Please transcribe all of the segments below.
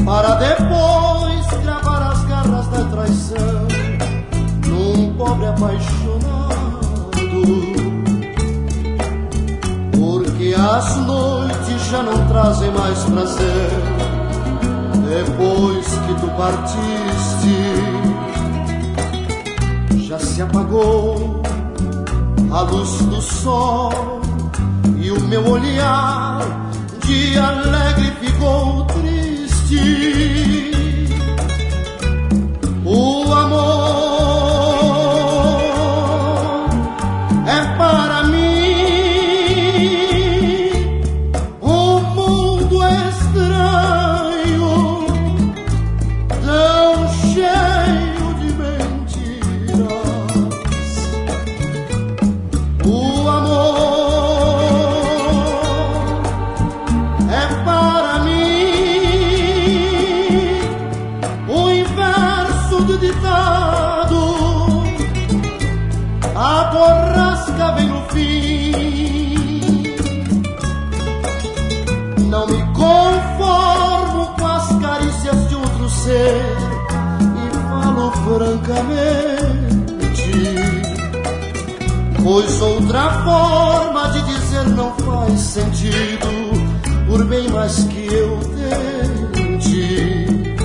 para depois cravar as garras da traição num pobre apaixonado. Porque as noites já não trazem mais prazer depois que tu partiste. Já se apagou a luz do sol e o meu olhar de alegre ficou triste. O amor é para mim um mundo estranho, tão cheio de mentiras. O amor é para mim o inverso do ditado: a borrasca vem no fim. Não me conformo com as carícias de outro ser e falo francamente, pois outra forma de dizer não faz sentido, por bem mais que eu tente.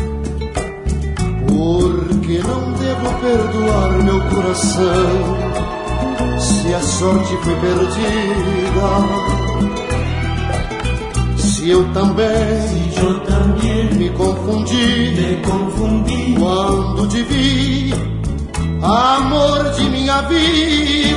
Porque não devo perdoar meu coração se a sorte foi perdida. Se eu também me confundi quando te vi, amor de minha vida.